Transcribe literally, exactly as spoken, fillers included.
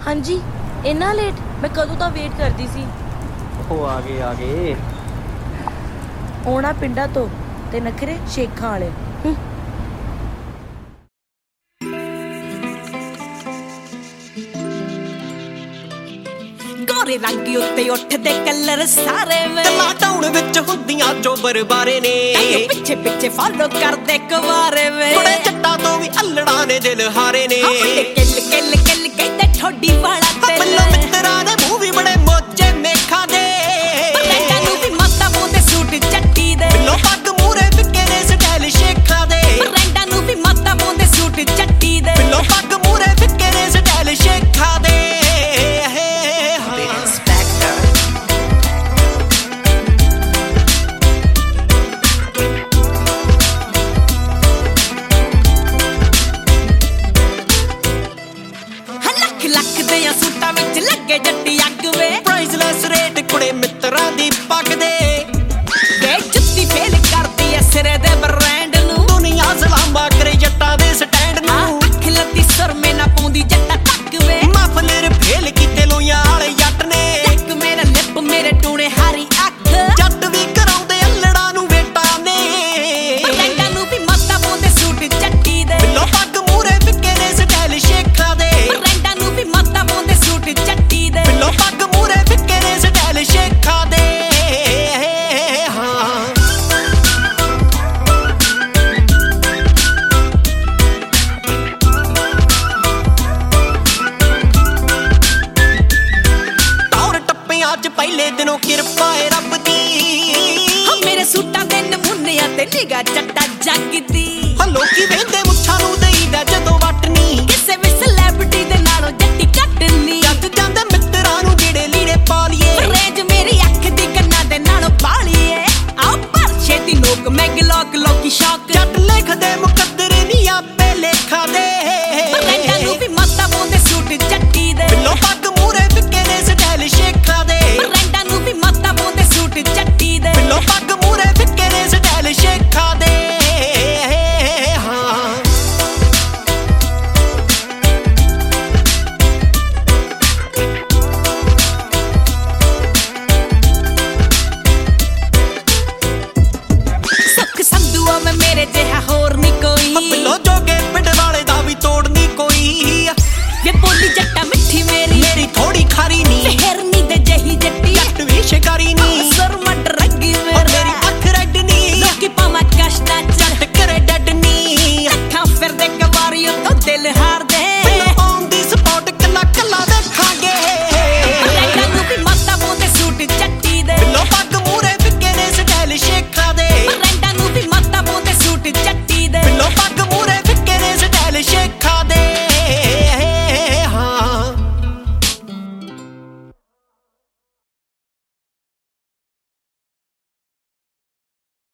ਹਾਂਜੀ ਇੰਨਾ ਲੇਟ? ਮੈਂ ਕਦੋਂ ਤਾਂ ਵੇਟ ਕਰਦੀ ਸੀ। ਉਹ ਆ ਗਏ ਆ ਗਏ। ਆਉਣਾ ਪਿੰਡਾਂ ਤੋਂ ਤੇ ਨਖਰੇ ਸ਼ੇਖਾਂ ਵਾਲੇ। ਗੋਰੇ ਰੰਗ ਉੱਤੇ ਉੱਠਦੇ ਕਲਰ ਸਾਰੇ ਵੇ ਗੱਲਾਂ ਟਾਉਣ ਵਿੱਚ ਹੁੰਦੀਆਂ ਚੋਬਰ ਬਾਰੇ ਨੇ ਪਿੱਛੇ ਪਿੱਛੇ ਫਾਲੋ ਕਰਦੇ ਕੁਵਾਰੇ ਵੇ ਬੜੇ ਜੱਟਾਂ ਤੋਂ ਵੀ ਅਲੜਾਂ ਨੇ ਦਿਲ ਹਾਰੇ ਨੇ ਕਿੱਲ ਕਿੱਲ ਕਿੱਲ ਕਹਿੰਦੇ ਠੋਡੀ ਵਾਲਾ ਦਿਲ ਬੱਲੋ ਮਿੱਤਰਾਂ ਦੇ ਮੂੰਹ ਵੀ ਬੜੇ ਮੋਚੇ ਮੇਖਾਂ ਦੇ ਰੈਂਡਾਂ ਨੂੰ ਵੀ ਮਾਤਾ ਪਾਉਂਦੇ ਸੂਟ ਚੱਟੀ ਦੇ ਬਿੱਲੋ ਪੱਗ ਮੂਰੇ ਫਿੱਕੇ ਨੇ ਸਟਾਈਲ ਸ਼ੇਖਾਂ ਦੇ ਰੈਂਡਾਂ ਨੂੰ ਵੀ ਮਾਤਾ ਪਾਉਂਦੇ ਸੂਟ ਚੱਟੀ ਦੇ ਬਿੱਲੋ ਪੱਗ ਮੂਰੇ ਫਿੱਕੇ ਨੇ ਸਟਾਈਲ ਸ਼ੇਖਾਂ ਦੇ ਲੱਖ ਦੇ ਸੂਟਾਂ ਵਿੱਚ ਲੱਗੇ ਜੱਟੀ ਅੱਗ ਵੇ ਪ੍ਰਾਈਸਲੈਸ ਰੇਟ ਕੁੜੇ ਮਿੱਤਰਾਂ ਦੀ ਪੱਗ ਦੇ ਵੇ ਜੁੱਤੀ ਫੇਲ ਕਰਦੀ ਐ ਸਿਰੇ ਦੇ ਬ੍ਰਾਂਡ ਨੂੰ ਦੁਨੀਆ ਸਲਾਮਾ ਕਰੇ ਜੱਟਾਂ ਦੇ ਸਟੈਂਡ ਨੂੰ ਅੱਖ ਲੱਤੀ ਸੁਰਮੇ ਨਾ ਪਾਉਂਦੀ ਜੱਟਾ ਤੱਕ ਵੇ ਮਫਲਰ ਫੇਲ ਕੀਤੇ ਲੋਈਆਂ ਵਾਲੇ ਜੱਟ ਨੇ ਇੱਕ ਮੇਰਾ ਲਿਪ ਮੇਰੇ ਟੂਣੇ ਹਾਰੀ ਅੱਖ ਜੱਟ ਵੀ ਕਰਾਉਂਦੇ ਅਲੜਾਂ ਨੂੰ ਵੇਟਾਂ ਨੇ ਰੈਂਡਾਂ ਨੂੰ ਵੀ ਮਾਤਾ ਪਾਉਂਦੇ ਸੂਟ ਚੱਟੀ ਦੇ ਬਿੱਲੋ ਪੱਗ ਮੂਰੇ ਫਿੱਕੇ ਨੇ ਸਟਾਈਲ ਸ਼ੇਖਾਂ ਦੇ ਰੈਂਡਾਂ ਨੂੰ ਵੀ ਮਾਤਾ ਪਾਉਂਦੇ ਸੂਟ ਚੱਟੀ ਦੇ ਬਿੱਲੋ ਪੱਗ ਮੂਰੇ ਫਿੱਕੇ ਨੇ ਸਟਾਈਲ ਸ਼ੇਖਾਂ ਦੇ ਹਾਂ ਟੌਰ ਟੱਪਿਆਂ 'ਚ ਪਹਿਲੇ ਦਿਨੋਂ ਕਿਰਪਾ ਏ ਰੱਬ ਦੀ ਹਾਂ ਮੇਰੇ ਸੂਟਾਂ ਦੇ ਨਮੂਨਿਆਂ ਤੇ ਨਿਗਾ ਜੱਟਾ ਜੱਗਦੀ ਹਾਂ ਲੋਕੀ ਵੇਂਦੇ ਮੁੱਛਾਂ ਨੂੰ ਦੇਈਦਾ ਜਦੋਂ ਵਟਨੀ ਕਿਸੇ ਵੀ ਸੈਲੈਬ੍ਰਿਟੀ ਦੇ ਨਾਲੋਂ ਜੱਟੀ ਕੱਟਨੀ ਜੱਟ ਜਾਂਦੇ ਮਿੱਤਰਾਂ ਨੂੰ ਜਿਹੜੇ ਲੀੜੇ ਪਾ ਲਈਏ ਰੇਂਜ ਮੇਰੀ ਅੱਖ ਦੀ ਕੰਨਾਂ ਦੇ ਨਾਲੋਂ ਬਾਲੀਏ ਆਹ ਪਰ ਛੇਤੀ ਲੋਕ ਮਹਿੰਗੇ ਲੋਕ ਲੋਕੀ ਸ਼ੌਕ ਜੱਟ ਲਿਖਦੇ ਮੁਕੱਦਰ ਨਹੀਂ ਆਪੇ ਲੇਖਾਂ ਦੇ ਰੈਂਡਾਂ ਨੂੰ ਵੀ ਮਾਤਾ ਪਾਉਂਦੇ ਸੂਟ ਚੱਟੀ ਦੇ ਬਿੱਲੋ ਪੱਗ ਮੂਰੇ ਫਿੱਕੇ ਨੇ ਸਟਾਈਲ ਸ਼ੇਖਾਂ ਦੇ ਰੈਂਡਾਂ ਨੂੰ ਵੀ ਮਾਤਾ ਪਾਉਂਦੇ ਸੂਟ ਚੱਟੀ ਦੇ ਬਿੱਲੋ ਪੱਗ ਮੂਰੇ ਫਿੱਕੇ ਨੇ ਸਟਾਈਲ ਸ਼ੇਖਾਂ ਦੇ ਹਾਂ ਸੁੱਖ ਸੰਧੂਆ ਮੈਂ ਮੇਰੇ ਜਿਹਾ